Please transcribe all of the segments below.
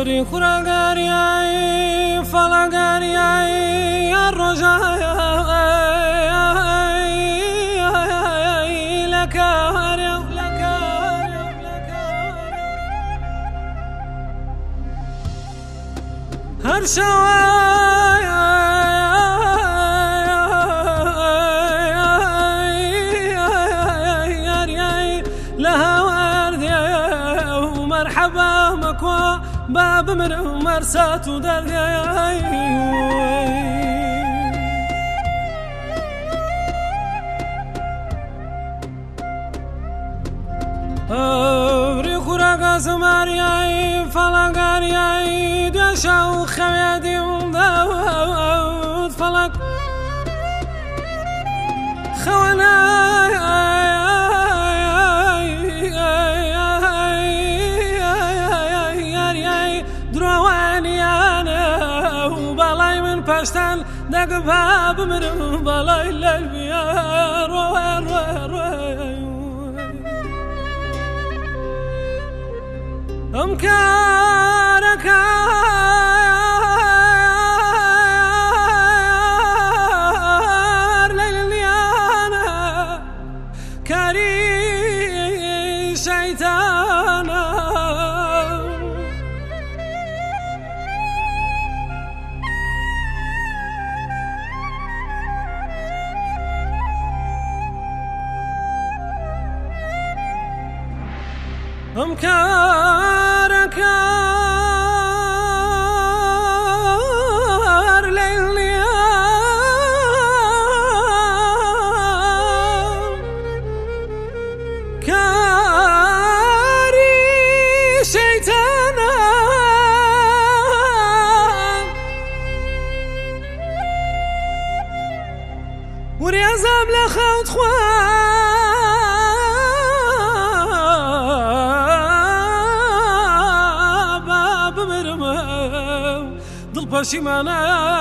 ری خورگریای فلگریای روزای هر شوای لها وردي ومرحبا مكوا باب من مرسات ودردي أوري خورا زمارياي فلانغارياي دشاو خويدي وداود فلك خواناي درواني أنا وبلاي من باشتن دق باب من بلاي للبيار أمكارك ليلي أنا كاري شيطانا أمكارك ليلي كاري شيطانا وريازم لخوت ضل بشيمانا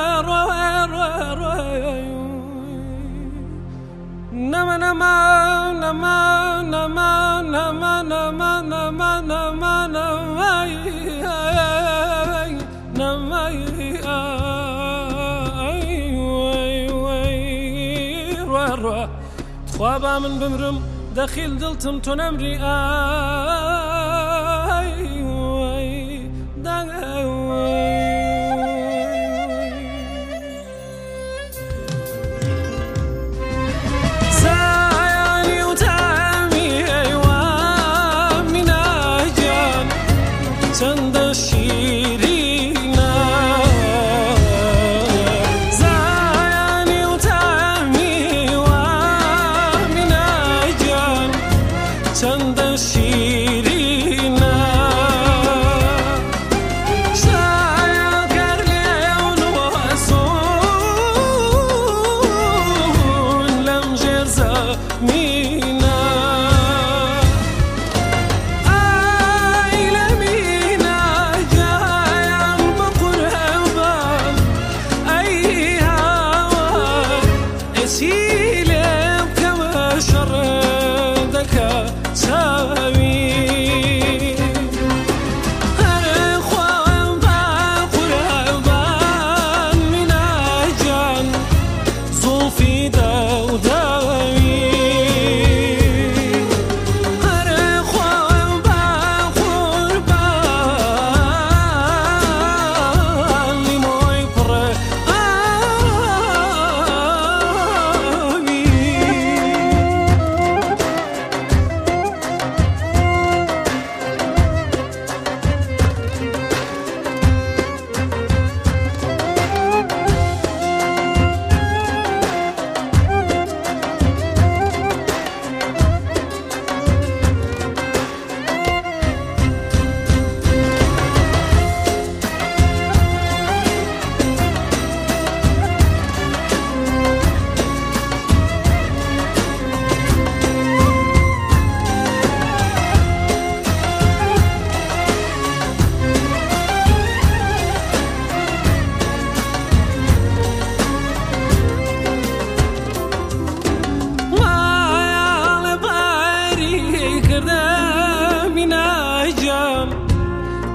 نما نما نما نما نما نما نما نما نما نما تخوابا من بمرم داخل دلتم تو نمري چند شیرینا زایانی و تعمی و من جان چند شیرینا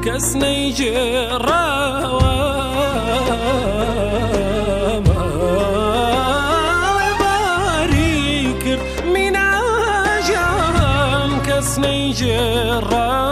کس نیجرا باری کرد مینا جان کس نیجرا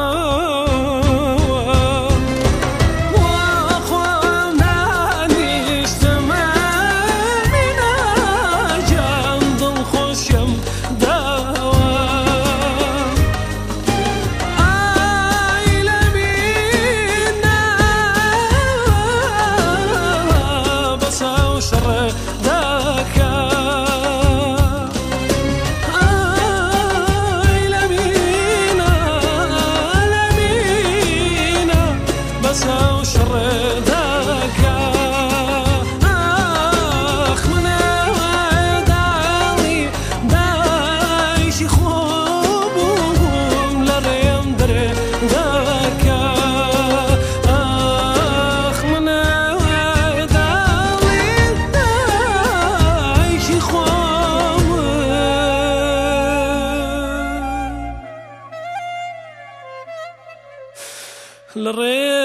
الريح